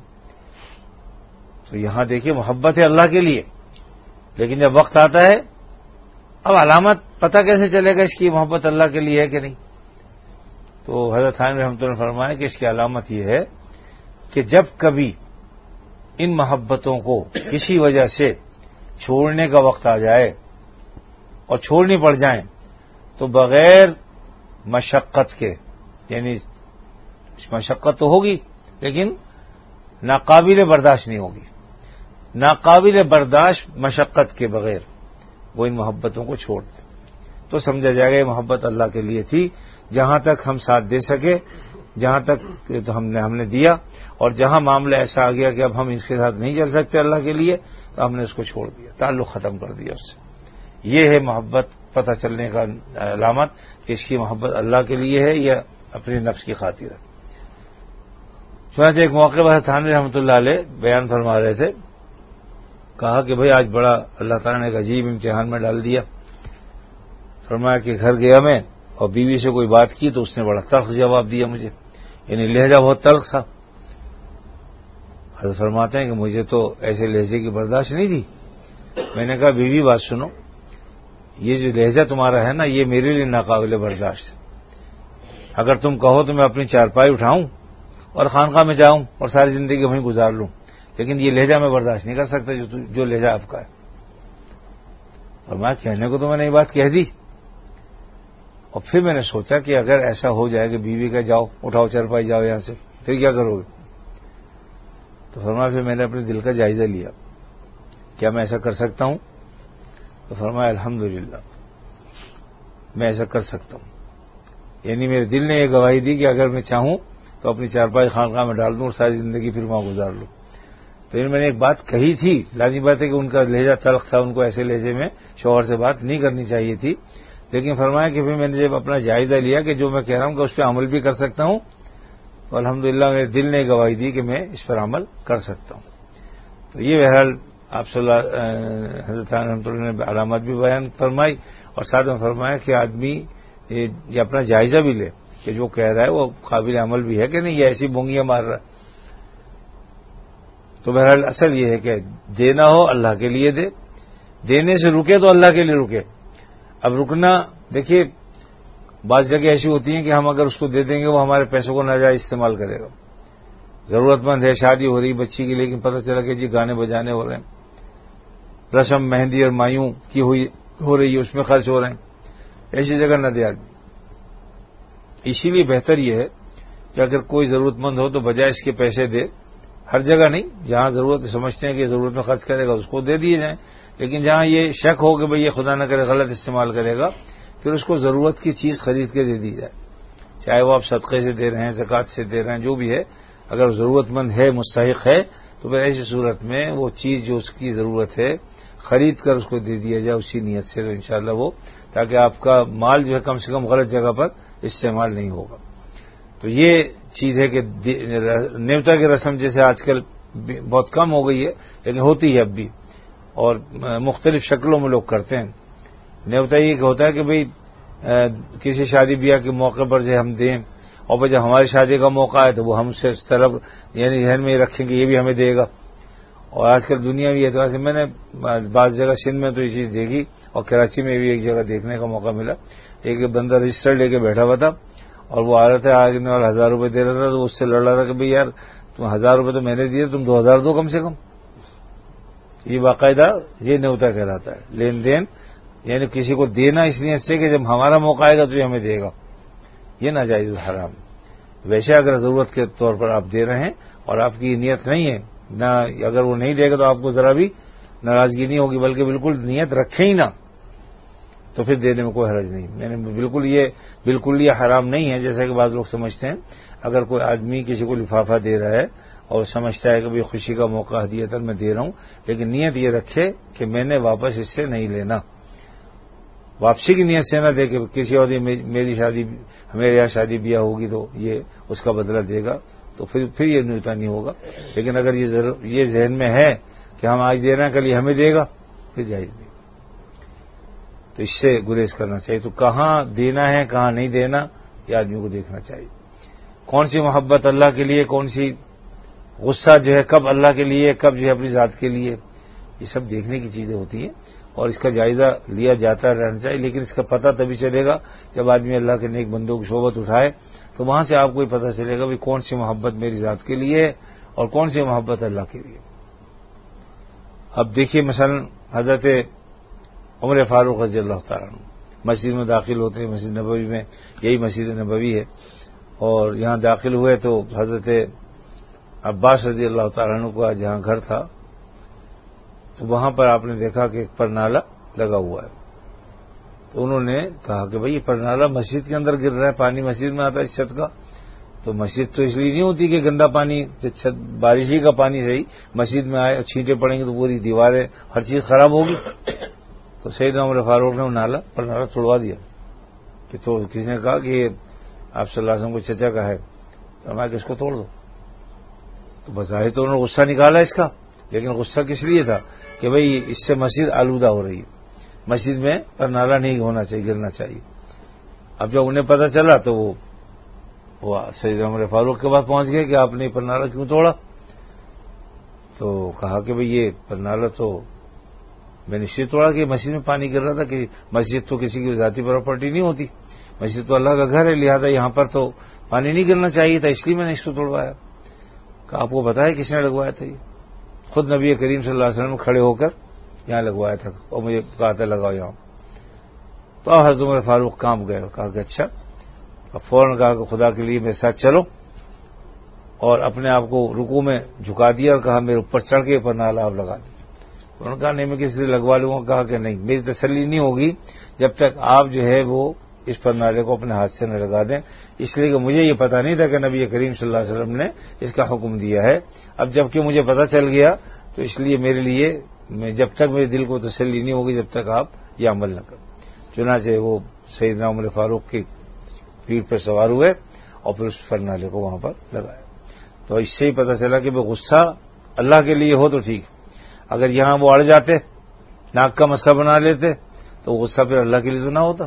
تو یہاں دیکھیے محبت ہے اللہ کے لیے، لیکن جب وقت آتا ہے اب علامت پتہ کیسے چلے گا اس کی محبت اللہ کے لیے ہے کہ نہیں؟ تو حضرت تھانوی رحمۃ اللہ نے فرمایا کہ اس کی علامت یہ ہے کہ جب کبھی ان محبتوں کو کسی وجہ سے چھوڑنے کا وقت آ جائے اور چھوڑنی پڑ جائیں تو بغیر مشقت کے، یعنی مشقت تو ہوگی لیکن ناقابل برداشت نہیں ہوگی، ناقابل برداشت مشقت کے بغیر وہ ان محبتوں کو چھوڑ دیں تو سمجھا جائے گا یہ محبت اللہ کے لیے تھی. جہاں تک ہم ساتھ دے سکے، جہاں تک تو ہم نے دیا، اور جہاں معاملہ ایسا آ گیا کہ اب ہم اس کے ساتھ نہیں چل سکتے اللہ کے لیے تو ہم نے اس کو چھوڑ دیا، تعلق ختم کر دیا اس سے. یہ ہے محبت پتہ چلنے کا علامت کہ اس کی محبت اللہ کے لیے ہے یا اپنے نفس کی خاطر ہے. چنانچہ ایک موقع پر تھانوی رحمۃ اللہ علیہ بیان فرما رہے تھے، کہا کہ بھئی آج بڑا اللہ تعالیٰ نے ایک عجیب امتحان میں ڈال دیا. فرمایا کہ گھر گیا میں اور بیوی سے کوئی بات کی تو اس نے بڑا تلخ جواب دیا مجھے، یعنی لہجہ بہت تلخ تھا. حضرت فرماتے ہیں کہ مجھے تو ایسے لہجے کی برداشت نہیں تھی. میں نے کہا بیوی بات سنو، یہ جو لہجہ تمہارا ہے نا یہ میرے لیے ناقابل برداشت ہے. اگر تم کہو تو میں اپنی چارپائی اٹھاؤں اور خانقاہ میں جاؤں اور ساری زندگی وہیں گزار لوں، لیکن یہ لہجہ میں برداشت نہیں کر سکتا جو لہجہ آپ کا ہے. اور میں کہنے کو تو میں نے یہ بات کہہ دی، اور پھر میں نے سوچا کہ اگر ایسا ہو جائے کہ بیوی کا جاؤ اٹھاؤ چرپائی جاؤ یہاں سے، پھر کیا کرو گے؟ تو فرمایا پھر میں نے اپنے دل کا جائزہ لیا، کیا میں ایسا کر سکتا ہوں؟ تو فرمایا الحمدللہ میں ایسا کر سکتا ہوں. یعنی میرے دل نے یہ گواہی دی کہ اگر میں چاہوں تو اپنی چارپائی خانقاہ میں ڈال دوں اور ساری زندگی پھر وہاں گزار لوں. تو میں نے ایک بات کہی تھی، لازمی بات ہے کہ ان کا لہجہ تلخ تھا، ان کو ایسے لہجے میں شوہر سے بات نہیں کرنی چاہیے تھی، لیکن فرمایا کہ پھر میں نے جب اپنا جائزہ لیا کہ جو میں کہہ رہا ہوں کہ اس پہ عمل بھی کر سکتا ہوں، تو الحمدللہ میرے دل نے گواہی دی کہ میں اس پر عمل کر سکتا ہوں. تو یہ بہرحال آپ صلی اللہ حضرت رحمۃ اللہ نے علامات بھی بیان فرمائی، اور ساتھ میں فرمایا کہ آدمی یہ اپنا جائزہ بھی لے کہ جو کہہ رہا ہے وہ قابل عمل بھی ہے کہ نہیں، یہ ایسی بونگیاں مار رہا ہے. تو بہرحال اصل یہ ہے کہ دینا ہو اللہ کے لیے دے، دینے سے رکے تو اللہ کے لیے رکے. اب رکنا دیکھیے بعض جگہ ایسی ہوتی ہیں کہ ہم اگر اس کو دے دیں گے وہ ہمارے پیسوں کو ناجائز استعمال کرے گا. ضرورت مند ہے، شادی ہو رہی بچی کی، لیکن پتہ چلا کہ جی گانے بجانے ہو رہے ہیں، رسم مہندی اور مایوں کی ہو رہی ہے، اس میں خرچ ہو رہے ہیں. ایسی جگہ نہ دے آدمی. اسی لیے بہتر یہ ہے کہ اگر کوئی ضرورت مند ہو تو بجائے اس کے پیسے دے، ہر جگہ نہیں، جہاں ضرورت سمجھتے ہیں کہ ضرورت میں خرچ کرے گا اس کو دے دیے جائیں، لیکن جہاں یہ شک ہو کہ بھئی یہ خدا نہ کرے غلط استعمال کرے گا، پھر اس کو ضرورت کی چیز خرید کے دے دی جائے، چاہے وہ آپ صدقے سے دے رہے ہیں، زکوٰۃ سے دے رہے ہیں، جو بھی ہے. اگر ضرورت مند ہے، مستحق ہے، تو پھر ایسی صورت میں وہ چیز جو اس کی ضرورت ہے خرید کر اس کو دے دیا جائے اسی نیت سے، تو انشاءاللہ وہ، تاکہ آپ کا مال جو ہے کم سے کم غلط جگہ پر استعمال نہیں ہوگا. تو یہ چیز ہے کہ نیوتا کی رسم جیسے آج کل بہت کم ہو گئی ہے، لیکن ہوتی ہے اب بھی، اور مختلف شکلوں میں لوگ کرتے ہیں. نیوتا یہ ہوتا ہے کہ بھئی کسی شادی بیاہ کے موقع پر جو ہم دیں، اور پھر جب ہماری شادی کا موقع ہے تو وہ ہم سے طلب یعنی ذہن میں رکھیں کہ یہ بھی ہمیں دے گا. اور آج کل دنیا بھی اعتبار سے میں نے بعض جگہ سندھ میں تو یہ چیز دیکھی، اور کراچی میں بھی ایک جگہ دیکھنے کا موقع ملا. ایک بندہ رجسٹر لے کے بیٹھا ہوا تھا اور وہ آ رہا تھا آگے والا 1000 روپے دے رہا تھا، تو اس سے لڑ رہا تھا کہ بھئی یار تم 1000 روپے تو میں نے دیے، تم 2000 دو کم سے کم. یہ باقاعدہ یہ نیوتا کہلاتا ہے، لین دین، یعنی کسی کو دینا اس لیے سے کہ جب ہمارا موقع آئے گا تو یہ ہمیں دے گا. یہ ناجائز حرام. ویسے اگر ضرورت کے طور پر آپ دے رہے ہیں اور آپ کی نیت نہیں ہے نہ، اگر وہ نہیں دے گا تو آپ کو ذرا بھی ناراضگی نہیں ہوگی، بلکہ بالکل نیت رکھیں ہی نہ، تو پھر دینے میں کوئی حرج نہیں. یعنی بالکل یہ حرام نہیں ہے جیسا کہ بعض لوگ سمجھتے ہیں. اگر کوئی آدمی کسی کو لفافہ دے رہا ہے اور سمجھتا ہے کہ بھئی خوشی کا موقع ہدیتاً میں دے رہا ہوں، لیکن نیت یہ رکھے کہ میں نے واپس اس سے نہیں لینا، واپسی کی نیت سے نہ دے کہ کسی اور میری شادی، ہمارے یہاں شادی بیاہ ہوگی تو یہ اس کا بدلہ دے گا، تو پھر یہ نیوتا نہیں ہوگا. لیکن اگر یہ ذہن میں ہے کہ ہم آج دے رہے ہیں کل یہ ہمیں دے گا، پھر جائز نہیں. تو اس سے گریز کرنا چاہیے. تو کہاں دینا ہے کہاں نہیں دینا یہ آدمی کو دیکھنا چاہیے. کون سی محبت اللہ کے لیے، کون سی غصہ جو ہے کب اللہ کے لیے، کب جو ہے اپنی ذات کے لیے، یہ سب دیکھنے کی چیزیں ہوتی ہیں اور اس کا جائزہ لیا جاتا رہنا چاہیے. لیکن اس کا پتہ تبھی چلے گا جب آدمی اللہ کے نیک بندوں کی صحبت اٹھائے، تو وہاں سے آپ کو یہ پتہ چلے گا بھی کون سی محبت میری ذات کے لیے ہے اور کون سی محبت اللہ کے لیے. اب دیکھیے مثلا حضرت عمر فاروق رضی اللہ تعالیٰ عنہ مسجد میں داخل ہوتے ہیں، مسجد نبوی میں، یہی مسجد نبوی ہے، اور یہاں داخل ہوئے تو حضرت عباس رضی اللہ تعالیٰ عنہ کا جہاں گھر تھا تو وہاں پر آپ نے دیکھا کہ ایک پرنالہ لگا ہوا ہے. تو انہوں نے کہا کہ بھئی یہ پرنالہ مسجد کے اندر گر رہا ہے، پانی مسجد میں آتا ہے اس چھت کا، تو مسجد تو اس لیے نہیں ہوتی کہ گندا پانی، بارشی کا پانی صحیح مسجد میں آئے، چھینٹے پڑیں گے تو پوری دیواریں ہر چیز خراب ہوگی. تو سیدنا عمر فاروق نے پرنالہ توڑوا دیا. کہ تو کسی نے کہا کہ یہ آپ صلی اللہ علیہ وسلم کو چچا کا ہے، تو میں کہ اس کو توڑ دو. تو بظاہر تو انہوں نے غصہ نکالا اس کا، لیکن غصہ کس لیے تھا کہ بھئی اس سے مسجد آلودہ ہو رہی ہے، مسجد میں پرنالہ نہیں ہونا چاہیے، گرنا چاہیے. اب جب انہیں پتہ چلا تو وہ سیدنا عمر فاروق کے پاس پہنچ گئے کہ آپ نے پرنالہ کیوں توڑا. تو کہا کہ بھئی یہ پرنالہ تو میں نے اس لیے توڑا کہ مسجد میں پانی گر رہا تھا، کہ مسجد تو کسی کی ذاتی پراپرٹی نہیں ہوتی، مسجد تو اللہ کا گھر ہے، لہذا یہاں پر تو پانی نہیں گرنا چاہیے تھا، اس لیے میں نے اس کو توڑوایا. کہ آپ کو بتایا کس نے لگوایا تھا؟ یہ خود نبی کریم صلی اللہ علیہ وسلم کھڑے ہو کر یہاں لگوایا تھا اور مجھے کہا تھا لگاؤ یہاں. تو حضرت عمر فاروق کانپ گئے، کہا کہ اچھا، اب فوراً کہا کہ خدا کے لیے میرے ساتھ چلو، اور اپنے آپ کو رکوع میں جھکا دیا اور کہا میرے اوپر چڑھ کے پر نالا آپ لگا دیں۔ انہوں نے کہا نہیں میں کسی سے لگوا لوں گا، کہا کہ نہیں، میری تسلی نہیں ہوگی جب تک آپ جو ہے وہ اس پر نالے کو اپنے ہاتھ سے نہ لگا دیں، اس لیے کہ مجھے یہ پتا نہیں تھا کہ نبی کریم صلی اللہ علیہ وسلم نے اس کا حکم دیا ہے، اب جب کہ مجھے پتا چل گیا تو اس لیے میرے لیے جب تک میرے دل کو تسلی نہیں ہوگی جب تک آپ یہ عمل نہ کریں۔ چنانچہ وہ سیدنا عمر فاروق کی پیٹھ پر سوار ہوئے اور پھر اس پر نالے کو وہاں پر لگایا۔ تو اس سے ہی پتا چلا کہ غصہ اللہ کے لیے ہو تو ٹھیک، اگر یہاں وہ اڑ جاتے، ناک کا مسئلہ بنا لیتے، تو غصہ پھر اللہ کے لیے تو نہ ہوتا۔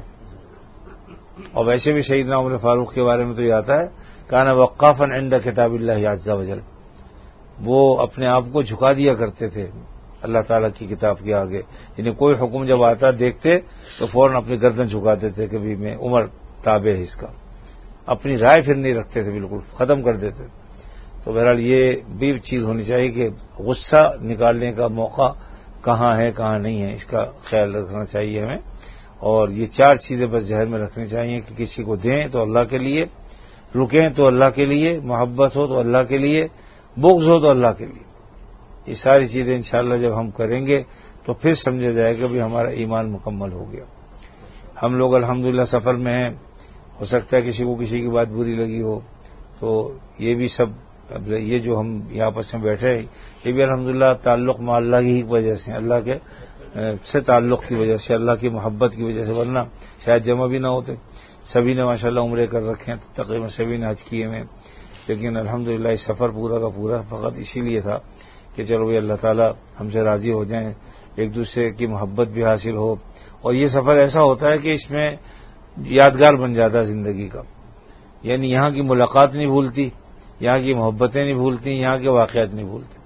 اور ویسے بھی سیدنا عمر فاروق کے بارے میں تو یہ آتا ہے کان وقافا عند کتاب اللہ عز وجل، وہ اپنے آپ کو جھکا دیا کرتے تھے اللہ تعالیٰ کی کتاب کے آگے، یعنی کوئی حکم جب آتا دیکھتے تو فوراً اپنی گردن جھکاتے تھے کہ بھی میں عمر تابع ہے اس کا، اپنی رائے پھر نہیں رکھتے تھے، بالکل ختم کر دیتے تھے۔ تو بہرحال یہ بھی چیز ہونی چاہیے کہ غصہ نکالنے کا موقع کہاں ہے کہاں نہیں ہے، اس کا خیال رکھنا چاہیے ہمیں، اور یہ چار چیزیں بس ذہن میں رکھنی چاہیے کہ کسی کو دیں تو اللہ کے لیے، رکیں تو اللہ کے لیے، محبت ہو تو اللہ کے لیے، بغض ہو تو اللہ کے لیے۔ یہ ساری چیزیں انشاءاللہ جب ہم کریں گے تو پھر سمجھا جائے گا بھی ہمارا ایمان مکمل ہو گیا۔ ہم لوگ الحمدللہ سفر میں ہیں، ہو سکتا ہے کسی کو کسی کی بات بری لگی ہو، تو یہ بھی سب یہ جو ہم یہاں آپس میں بیٹھے ہیں یہ بھی الحمدللہ تعلق مع اللہ کی وجہ سے، اللہ کے سے تعلق کی وجہ سے، اللہ کی محبت کی وجہ سے، ورنہ شاید جمع بھی نہ ہوتے۔ سبھی نے ماشاءاللہ عمرے کر رکھے ہیں، تقریباً سبھی نے حج کیے ہیں، لیکن الحمدللہ یہ سفر پورا کا پورا فقط اسی لیے تھا کہ چلو یہ اللہ تعالیٰ ہم سے راضی ہو جائیں، ایک دوسرے کی محبت بھی حاصل ہو، اور یہ سفر ایسا ہوتا ہے کہ اس میں یادگار بن جاتا ہے زندگی کا، یعنی یہاں کی ملاقات نہیں بھولتی، یہاں کی محبتیں نہیں بھولتی، یہاں کے واقعات نہیں بھولتے۔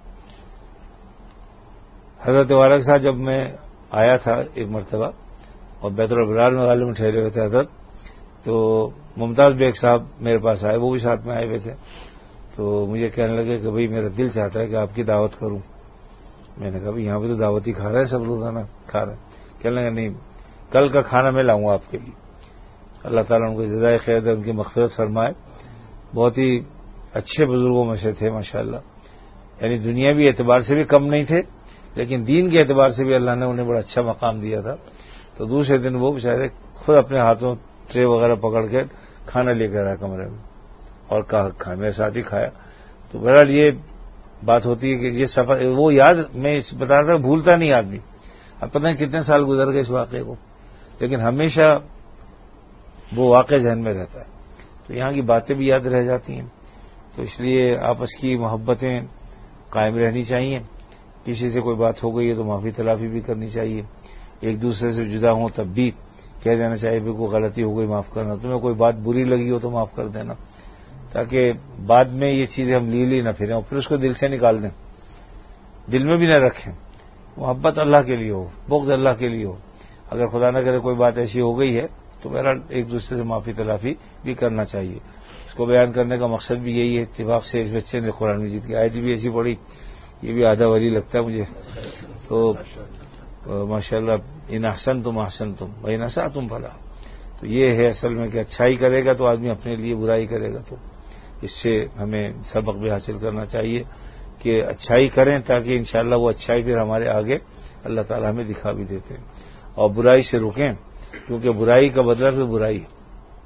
حضرت والا کے ساتھ جب میں آیا تھا ایک مرتبہ اور بیت الابرار میں غالب میں ٹھہرے ہوئے تھے حضرت، تو ممتاز بیگ صاحب میرے پاس آئے، وہ بھی ساتھ میں آئے ہوئے تھے، تو مجھے کہنے لگے کہ بھئی میرا دل چاہتا ہے کہ آپ کی دعوت کروں۔ میں نے کہا بھئی یہاں پہ تو دعوت ہی کھا رہا ہے، سب روزانہ کھا رہے ہیں۔ کہنے لگا نہیں، کل کا کھانا میں لاؤں گا آپ کے لیے۔ اللہ تعالیٰ ان کو جزائے خیر دے، ان کی مغفرت فرمائے۔ بہت ہی اچھے بزرگوں میں سے تھے ماشاءاللہ، یعنی دنیاوی اعتبار سے بھی کم نہیں تھے، لیکن دین کے اعتبار سے بھی اللہ نے انہیں بڑا اچھا مقام دیا تھا۔ تو دوسرے دن وہ بیچارے خود اپنے ہاتھوں ٹرے وغیرہ پکڑ کے کھانا لے کر آیا کمرے میں اور کہا کھا، میرے ساتھ ہی کھایا۔ تو بہرحال یہ بات ہوتی ہے کہ یہ سفر، وہ یاد میں بتا رہا تھا، بھولتا نہیں آدمی۔ اب پتہ نہیں کتنے سال گزر گئے اس واقعے کو، لیکن ہمیشہ وہ واقعہ ذہن میں رہتا ہے۔ تو یہاں کی باتیں بھی یاد رہ جاتی ہیں، تو اس لیے آپس کی محبتیں قائم رہنی چاہیے۔ کسی سے کوئی بات ہو گئی ہے تو معافی تلافی بھی کرنی چاہیے، ایک دوسرے سے جدا ہوں تب بھی کہہ دینا چاہیے کہ کوئی غلطی ہو گئی معاف کرنا، تمہیں کوئی بات بری لگی ہو تو معاف کر دینا، تاکہ بعد میں یہ چیزیں ہم لی نہ پھریں اور پھر اس کو دل سے نکال دیں، دل میں بھی نہ رکھیں۔ محبت اللہ کے لیے ہو، بغض اللہ کے لیے ہو۔ اگر خدا نہ کرے کوئی بات ایسی ہو گئی ہے تو بہرحال ایک دوسرے سے معافی تلافی بھی کرنا چاہیے۔ اس کو بیان کرنے کا مقصد بھی یہی ہے۔ اتفاق سے اس بچے نے قرآن مجید کی آیت بھی ایسی پڑھی، یہ بھی آدھا ولی لگتا ہے مجھے، تو ماشاءاللہ ان احسنتم احسنتم وان اسأتم فلا، تو یہ ہے اصل میں کہ اچھائی کرے گا تو آدمی اپنے لیے، برائی کرے گا تو اس سے ہمیں سبق بھی حاصل کرنا چاہیے کہ اچھائی کریں تاکہ انشاءاللہ وہ اچھائی پھر ہمارے آگے اللہ تعالیٰ ہمیں دکھا بھی دیتے ہیں، اور برائی سے رکیں کیونکہ برائی کا بدلہ پھر برائی ہے۔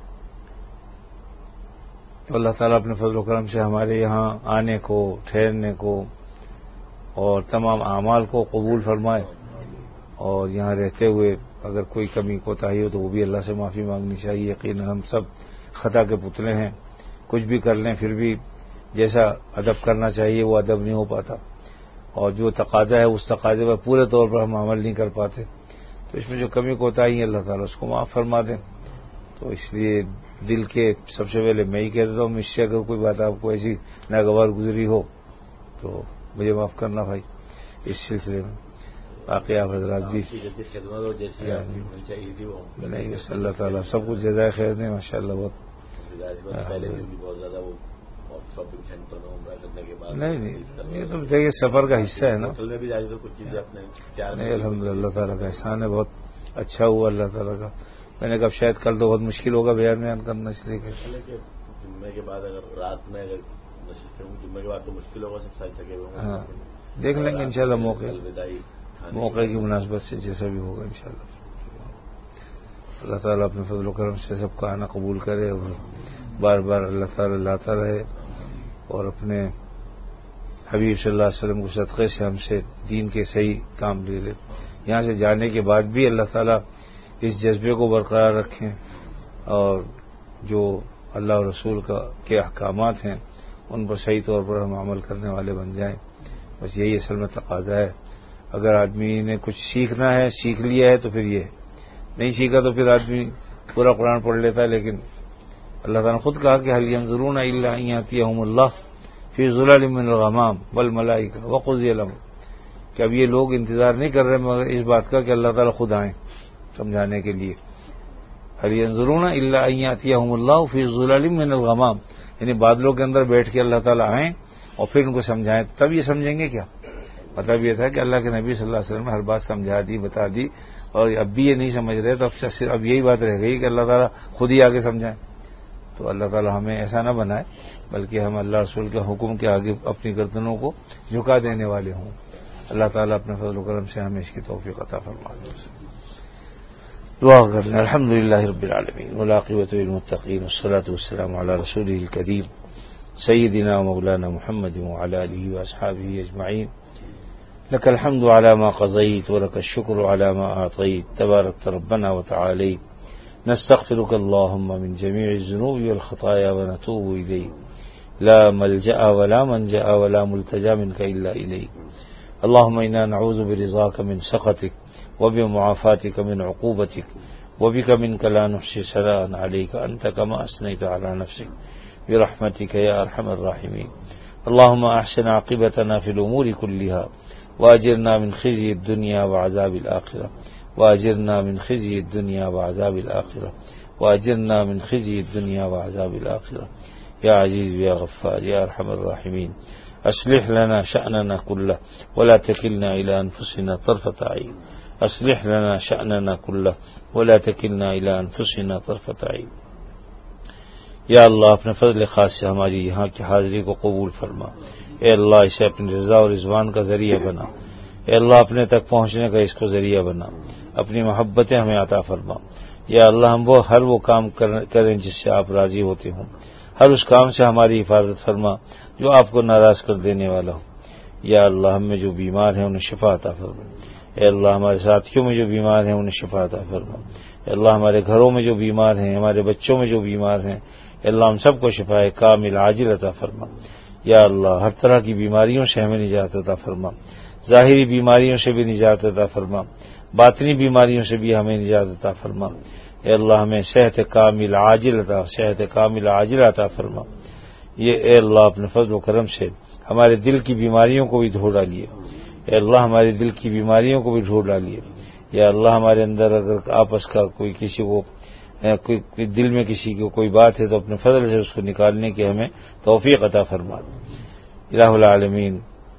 تو اللہ تعالیٰ اپنے فضل و کرم سے ہمارے یہاں آنے کو، ٹھہرنے کو اور تمام اعمال کو قبول فرمائے، اور یہاں رہتے ہوئے اگر کوئی کمی کوتاہی ہو تو وہ بھی اللہ سے معافی مانگنی چاہیے۔ یقیناً ہم سب خطا کے پتلے ہیں، کچھ بھی کر لیں پھر بھی جیسا ادب کرنا چاہیے وہ ادب نہیں ہو پاتا، اور جو تقاضا ہے اس تقاضے پر پورے طور پر ہم عمل نہیں کر پاتے، تو اس میں جو کمی کوتاہی ہے اللہ تعالیٰ اس کو معاف فرما دیں۔ تو اس لیے دل کے سب سے پہلے میں ہی کہہ دیتا ہوں، مجھ سے اگر کوئی بات آپ کو ایسی ناگوار گزری ہو تو مجھے معاف کرنا بھائی اس سلسلے میں۔ باقی آپ حضرات بھی نہیں، بس اللہ تعالیٰ سب کچھ جزائے خیر دیں ماشاء اللہ۔ بہت نہیں، یہ تو دیکھیے سفر کا حصہ ہے نا، نہیں الحمد للہ اللہ تعالیٰ کا احسان ہے، بہت اچھا ہوا اللہ تعالیٰ کا۔ میں نے کہا شاید کل تو بہت مشکل ہوگا بیان کرنا، اس لیے کہ جمعے کے بعد اگر رات میں اگر نشست ہوں جمعے کے بعد تو مشکل ہوگا، سب ساتھ تھکے ہوئے ہوں. ہاں دیکھ لیں گے انشاءاللہ موقع کی مناسبت سے جیسا بھی ہوگا انشاءاللہ. اللہ تعالیٰ اپنے فضل و کرم سے سب کا آنا قبول کرے اور بار بار اللہ تعالیٰ لاتا رہے اور اپنے حبیب صلی اللہ علیہ وسلم کو صدقے سے ہم سے دین کے صحیح کام لے لے. یہاں سے جانے کے بعد بھی اللہ تعالیٰ اس جذبے کو برقرار رکھیں اور جو اللہ اور رسول کے احکامات ہیں ان پر صحیح طور پر ہم عمل کرنے والے بن جائیں. بس یہی اصل میں تقاضا ہے. اگر آدمی نے کچھ سیکھنا ہے، سیکھ لیا ہے تو پھر یہ نہیں سیکھا تو پھر آدمی پورا قرآن پڑھ لیتا ہے. لیکن اللہ تعالیٰ نے خود کہا کہ هل ينظرون الا ان ياتيهم الله في ظلال من الغمام والملائکہ وقضی الامر، کہ اب یہ لوگ انتظار نہیں کر رہے مگر اس بات کا کہ اللہ تعالیٰ خود آئیں سمجھانے کے لیے. هل ينظرون الا ان ياتيهم الله في ظلال من الغمام، یعنی بادلوں کے اندر بیٹھ کے اللہ تعالیٰ آئیں اور پھر ان کو سمجھائیں. تب یہ سمجھیں گے کیا؟ مطلب یہ تھا کہ اللہ کے نبی صلی اللہ علیہ وسلم نے ہر بات سمجھا دی، بتا دی، اور اب بھی یہ نہیں سمجھ رہے تو اب یہی بات رہ گئی کہ اللہ تعالیٰ خود ہی آگے سمجھائیں. تو اللہ تعالیٰ ہمیں ایسا نہ بنائے بلکہ ہم اللہ رسول کے حکم کے آگے اپنی گردنوں کو جھکا دینے والے ہوں. اللہ تعالیٰ اپنے فضل و کرم سے ہمیں اس کی توفیق عطا فرمائے. دعا کر لیں. الحمدللہ رب العالمین والعاقبۃ للمتقین والصلاۃ والسلام علی رسولہ الکریم سیدنا مولانا محمد وعلی آلہ واصحابہ اجمعین. لك الحمد على ما قضيت ولك الشكر على ما أعطيت تبارك ربنا وتعاليت. نستغفرك اللهم من جميع الذنوب والخطايا ونتوب إليك. لا ملجأ ولا منجأ ولا ملتجأ منك إلا إليك. اللهم إنا نعوذ برضاك من سخطك وبمعافاتك من عقوبتك وبك منك لا نحصي ثناء عليك أنت كما أثنيت على نفسك برحمتك يا أرحم الراحمين. اللهم أحسن عاقبتنا في الأمور كلها وأجرنا من خزي الدنيا وعذاب الآخرة وأجرنا من خزي الدنيا وعذاب الآخرة وأجرنا من خزي الدنيا وعذاب الآخرة يا عزيز يا غفار يا أرحم الراحمين. أصلح لنا شأننا كله ولا تكلنا إلى أنفسنا طرفة عين. أصلح لنا شأننا كله ولا تكلنا إلى أنفسنا طرفة عين. یا اللہ اپنے فضل خاص سے ہماری یہاں کی حاضری کو قبول فرما. اے اللہ اسے اپنی رضا اور رضوان کا ذریعہ بنا. اے اللہ اپنے تک پہنچنے کا اس کو ذریعہ بنا. اپنی محبتیں ہمیں عطا فرما. یا اللہ ہم ہر وہ کام کریں جس سے آپ راضی ہوتے ہوں. ہر اس کام سے ہماری حفاظت فرما جو آپ کو ناراض کر دینے والا ہو. یا اللہ ہم میں جو بیمار ہیں انہیں شفا عطا فرما. اے اللہ ہمارے ساتھیوں میں جو بیمار ہیں انہیں شفا عطا فرما. اے اللہ ہمارے گھروں میں جو بیمار ہیں، ہمارے بچوں میں جو بیمار ہیں، اللہ ہم سب کو شفائے کامل عاجل عطا فرما. یا اللہ ہر طرح کی بیماریوں سے ہمیں نجات عطا فرما. ظاہری بیماریوں سے بھی نجات عطا فرما، باطنی بیماریوں سے بھی ہمیں نجات عطا فرما. اے اللہ ہمیں صحت کامل عاجل عطا فرما. یہ اے اللہ اپنے فضل و کرم سے ہمارے دل کی بیماریوں کو بھی دھو ڈالیے. اے اللہ ہمارے دل کی بیماریوں کو بھی دھو ڈالیے. یا اللہ ہمارے اندر اگر آپس کا کسی کو دل میں کسی کو کوئی بات ہے تو اپنے فضل سے اس کو نکالنے کی ہمیں توفیق عطا فرما. الہ العالمین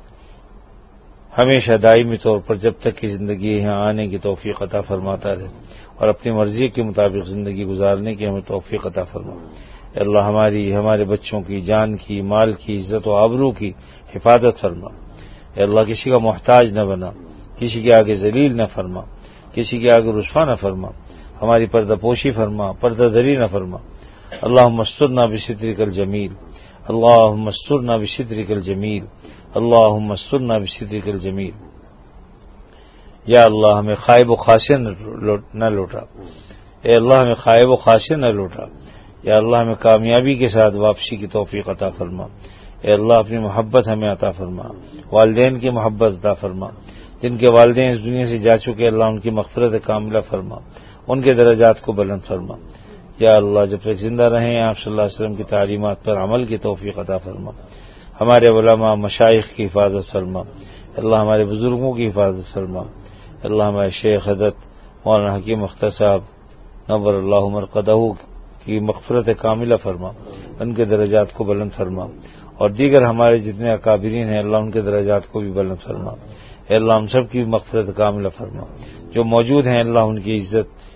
ہمیشہ دائمی طور پر جب تک کی زندگی یہاں آنے کی توفیق عطا فرماتا رہے اور اپنی مرضی کے مطابق زندگی گزارنے کی ہمیں توفیق عطا فرما. اے اللہ ہمارے بچوں کی جان کی، مال کی، عزت و آبرو کی حفاظت فرما. اے اللہ کسی کا محتاج نہ بنا، کسی کے آگے ذلیل نہ فرما، کسی کے آگے رسوا نہ فرما. ہماری پردہ پوشی فرما، پردہ دری نہ فرما. اللہم استرنا بسترک الجمیل، اللہم استرنا بسترک الجمیل، اللہم استرنا بسترک الجمیل. یا اللہ ہمیں خائب و خاسر نہ لوٹا. اے اللہ ہمیں خائب و خاسر نہ لوٹا. یا اللہ ہمیں کامیابی کے ساتھ واپسی کی توفیق عطا فرما. اے اللہ اپنی محبت ہمیں عطا فرما، والدین کی محبت عطا فرما. جن کے والدین اس دنیا سے جا چکے اللہ ان کی مغفرت کاملہ فرما، ان کے درجات کو بلند فرما. یا اللہ جب تک زندہ رہیں آپ صلی اللہ علیہ وسلم کی تعلیمات پر عمل کی توفیق عطا فرما. ہمارے علماء مشائخ کی حفاظت فرما. اللہ ہمارے بزرگوں کی حفاظت فرما. اللہ ہمارے شیخ حضرت مولانا حکیم اختر صاحب نور اللہ مرقدہ کی مغفرت کاملہ فرما، ان کے درجات کو بلند فرما. اور دیگر ہمارے جتنے اکابرین ہیں اللہ ان کے درجات کو بھی بلند فرما. اے اللہ ہم سب کی مغفرت کاملہ فرما. جو موجود ہیں اللہ ان کی عزت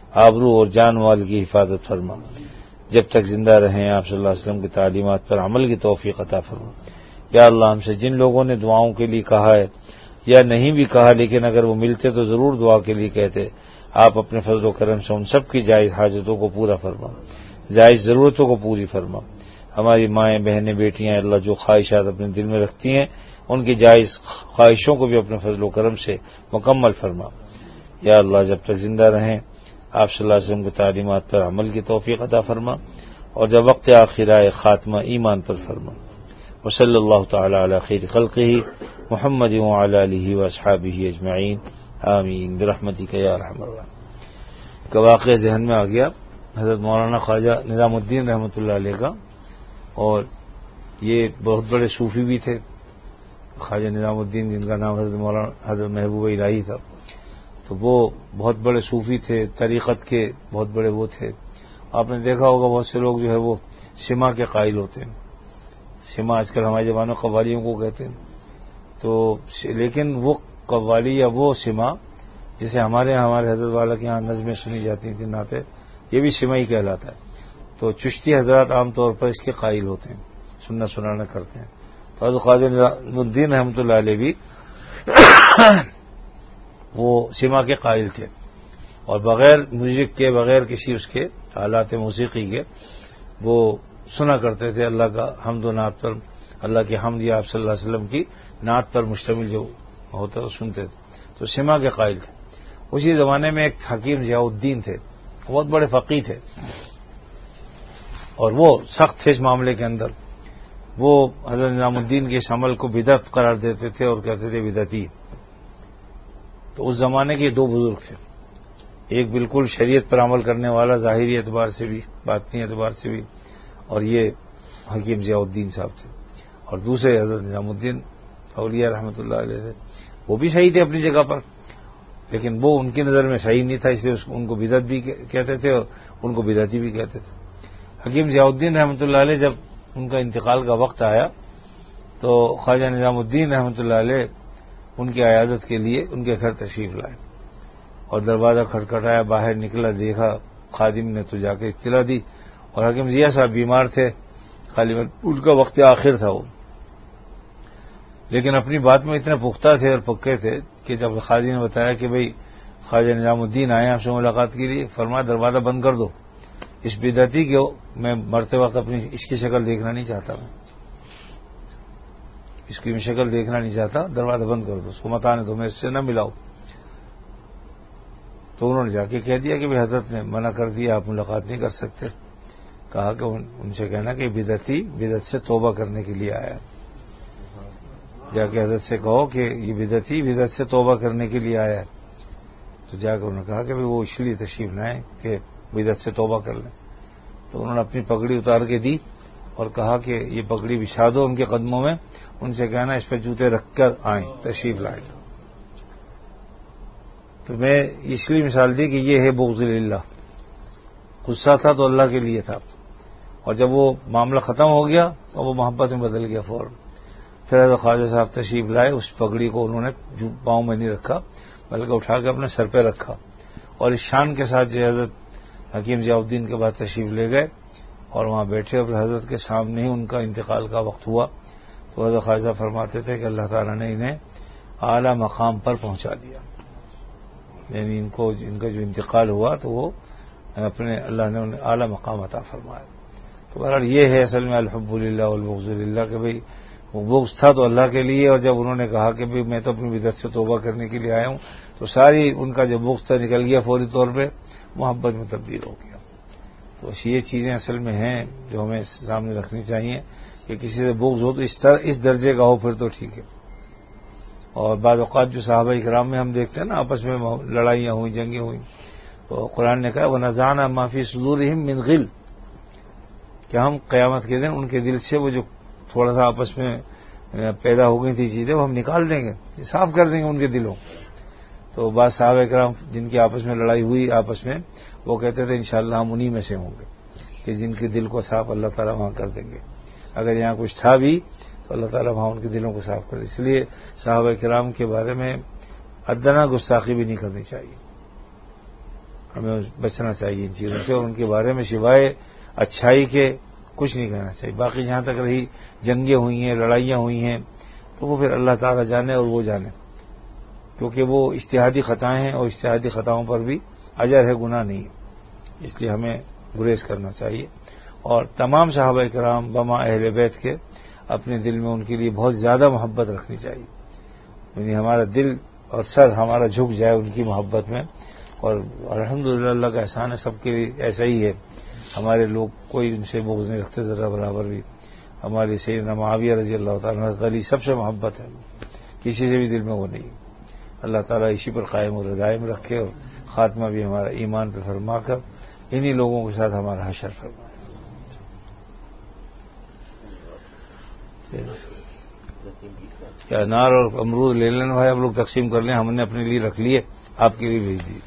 آبرو اور جان مال کی حفاظت فرما. جب تک زندہ رہیں آپ صلی اللہ علیہ وسلم کی تعلیمات پر عمل کی توفیق عطا فرما. یا اللہ ہم سے جن لوگوں نے دعاؤں کے لیے کہا ہے یا نہیں بھی کہا لیکن اگر وہ ملتے تو ضرور دعا کے لیے کہتے، آپ اپنے فضل و کرم سے ان سب کی جائز حاجتوں کو پورا فرما، جائز ضرورتوں کو پوری فرما. ہماری مائیں بہنیں بیٹیاں اللہ جو خواہشات اپنے دل میں رکھتی ہیں ان کی جائز خواہشوں کو بھی اپنے فضل و کرم سے مکمل فرما. یا اللہ جب تک زندہ رہیں آپ صلی اللہ علیہ وسلم کی تعلیمات پر عمل کی توفیق عطا فرما، اور جب وقت آخر آئے خاتمہ ایمان پر فرما. وصلی اللہ تعالی علی خیر خلقہ محمد وعلی آلہ واصحابہ اجمعین آمین برحمتک یا ارحم الراحمین. کا واقعہ ذہن میں آ گیا حضرت مولانا خواجہ نظام الدین رحمۃ اللہ علیہ کا، اور یہ بہت بڑے صوفی بھی تھے. خواجہ نظام الدین جن کا نام حضرت محبوب الہی تھا، تو وہ بہت بڑے صوفی تھے، طریقت کے بہت بڑے وہ تھے. آپ نے دیکھا ہوگا بہت سے لوگ جو ہے وہ سما کے قائل ہوتے ہیں. سما آج کل ہمارے زمانے قوالیوں کو کہتے ہیں، تو لیکن وہ قوالی یا وہ سما جسے ہمارے حضرت والا کے یہاں نظمیں سنی جاتی تھیں، نعتیں، یہ بھی سما ہی کہلاتا ہے. تو چشتی حضرات عام طور پر اس کے قائل ہوتے ہیں، سننا سنانا کرتے ہیں. تو حضرت خواجہ نظام الدین رحمۃ اللہ علیہ بھی وہ سما کے قائل تھے، اور بغیر میوزک کے، بغیر کسی اس کے آلات موسیقی کے وہ سنا کرتے تھے اللہ کا حمد و نعت پر، اللہ کی حمد یا آپ صلی اللہ علیہ وسلم کی نعت پر مشتمل جو ہوتا ہے سنتے تھے. تو سما کے قائل تھے. اسی زمانے میں ایک حکیم ضیاء الدین تھے، بہت بڑے فقیہ تھے، اور وہ سخت تھے اس معاملے کے اندر. وہ حضرت نظام الدین کے اس عمل کو بدعت قرار دیتے تھے اور کہتے تھے بدعتی. تو اس زمانے کے دو بزرگ تھے، ایک بالکل شریعت پر عمل کرنے والا ظاہری اعتبار سے بھی باطنی اعتبار سے بھی، اور یہ حکیم ضیاء الدین صاحب تھے. اور دوسرے حضرت نظام الدین اولیاء رحمۃ اللہ علیہ تھے. وہ بھی صحیح تھے اپنی جگہ پر، لیکن وہ ان کی نظر میں صحیح نہیں تھا، اس لیے ان کو بدعت بھی کہتے تھے اور ان کو بدعتی بھی کہتے تھے. حکیم ضیاء الدین رحمۃ اللہ علیہ جب ان کا انتقال کا وقت آیا تو خواجہ نظام الدین رحمۃ اللہ علیہ ان کی عیادت کے لیے ان کے گھر تشریف لائے، اور دروازہ کھٹکھٹایا، باہر نکلا، دیکھا خادم نے تو جا کے اطلاع دی. اور حکیم ضیاء صاحب بیمار تھے، خالی ان کا وقت آخر تھا وہ، لیکن اپنی بات میں اتنے پختہ تھے اور پکے تھے کہ جب خادم نے بتایا کہ بھئی خواجہ نظام الدین آئے آپ سے ملاقات کے لیے، فرمایا دروازہ بند کر دو، اس بدعتی کو میں مرتے وقت اپنی اس کی شکل دیکھنا نہیں چاہتا، میں اس کی شکل دیکھنا نہیں چاہتا، دروازہ بند کر دو، اس کو مت آنے دو، میں اس سے نہ ملاؤ. تو انہوں نے جا کے کہہ دیا کہ بھئی حضرت نے منع کر دیا، آپ ملاقات نہیں کر سکتے. کہا کہ ان سے کہنا کہ بدعتی بدعت سے توبہ کرنے کے لیے آیا، جا کے حضرت سے کہو کہ یہ بدعتی بدعت سے توبہ کرنے کے لیے آیا ہے. تو جا کر انہوں نے کہا کہ بھئی وہ اس لیے تشریف لائیں کہ بدعت سے توبہ کر لیں. تو انہوں نے اپنی پگڑی اتار کے دی اور کہا کہ یہ پگڑی بچھا دو ان کے قدموں میں، ان سے کہنا اس پہ جوتے رکھ کر آئیں، تشریف لائیں. تو میں اس لیے مثال دی کہ یہ ہے بغض للہ. غصہ تھا تو اللہ کے لیے تھا، اور جب وہ معاملہ ختم ہو گیا تو وہ محبت میں بدل گیا فوراً. پھر حضرت خواجہ صاحب تشریف لائے، اس پگڑی کو انہوں نے پاؤں میں نہیں رکھا بلکہ اٹھا کے اپنے سر پہ رکھا، اور اس شان کے ساتھ جو حضرت حکیم ضیاء الدین کے بعد تشریف لے گئے اور وہاں بیٹھے، اور حضرت کے سامنے ہی ان کا انتقال کا وقت ہوا. تو حضرت خواجہ فرماتے تھے کہ اللہ تعالیٰ نے انہیں اعلیٰ مقام پر پہنچا دیا، یعنی ان کا جو انتقال ہوا تو وہ اپنے اللہ نے انہیں اعلیٰ مقام عطا فرمایا. تو بہرحال یہ ہے اصل میں الحب للہ والبغض للہ، کہ بھئی وہ بغض تھا تو اللہ کے لیے، اور جب انہوں نے کہا کہ بھئی میں تو اپنی بدعت سے توبہ کرنے کے لیے آیا ہوں، تو ساری ان کا جو بغض تھا نکل گیا، فوری طور پہ محبت میں تبدیل ہو گیا. تو یہ چیزیں اصل میں ہیں جو ہمیں سامنے رکھنی چاہیے کہ کسی سے بغض ہو تو اس درجے کا ہو پھر تو ٹھیک ہے. اور بعض اوقات جو صحابہ کرام میں ہم دیکھتے ہیں نا آپس میں لڑائیاں ہوئیں، جنگیں ہوئیں، تو قرآن نے کہا وَنَزَعْنَا مَا فِي صُدُورِهِم مِّن غِلٍّ، کہ ہم قیامت کے دن ان کے دل سے وہ جو تھوڑا سا آپس میں پیدا ہو گئی تھی چیزیں وہ ہم نکال دیں گے، صاف کر دیں گے ان کے دلوں. تو بعض صحابہ کرام جن کی آپس میں لڑائی ہوئی آپس میں، وہ کہتے تھے انشاءاللہ ہم انہی میں سے ہوں گے کہ جن کے دل کو صاف اللہ تعالیٰ وہاں کر دیں گے. اگر یہاں کچھ تھا بھی تو اللہ تعالیٰ وہاں ان کے دلوں کو صاف کر دے. اس لیے صحابہ کرام کے بارے میں ادنا گستاخی بھی نہیں کرنی چاہیے. ہمیں بچنا چاہیے ان چیزوں سے، اور ان کے بارے میں سوائے اچھائی کے کچھ نہیں کہنا چاہیے. باقی جہاں تک رہی جنگیں ہوئی ہیں، لڑائیاں ہوئی ہیں، تو وہ پھر اللہ تعالیٰ جانے اور وہ جانے، کیونکہ وہ اجتہادی خطائیں ہیں اور اجتہادی خطاؤں پر بھی اجر ہے، گناہ نہیں ہے. اس لیے ہمیں گریز کرنا چاہیے. اور تمام صحابہ کرام بما اہل بیت کے اپنے دل میں ان کے لیے بہت زیادہ محبت رکھنی چاہیے. یعنی ہمارا دل اور سر ہمارا جھک جائے ان کی محبت میں. اور الحمدللہ اللہ کا احسان ہے، سب کے لیے ایسا ہی ہے. ہمارے لوگ کوئی ان سے بغض نہیں رکھتے ذرا برابر بھی. ہمارے سیدنا معاویہ رضی اللہ تعالیٰ حضرت علی سب سے محبت ہے، کسی سے بھی دل میں وہ نہیں. اللہ تعالیٰ اسی پر قائم اور دائم رکھے، اور خاتمہ بھی ہمارا ایمان پہ فرما کر انہی لوگوں کے ساتھ ہمارا حشر فرمائے. کیا انار اور امرود لے لینا بھائی، آپ لوگ تقسیم کر لیں، ہم نے اپنے لیے رکھ لیے، آپ کے لیے بھیج دیے.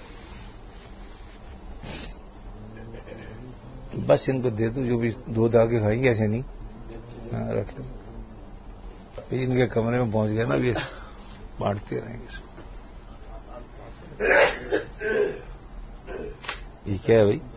بس ان کو دے دو، جو بھی دودھ آ کے کھائیں گے، ایسے نہیں. ہاں رکھ لیں، ان کے کمرے میں پہنچ گیا نا، ابھی بانٹتے رہیں گے اس کو. یہ کیا ہے بھائی؟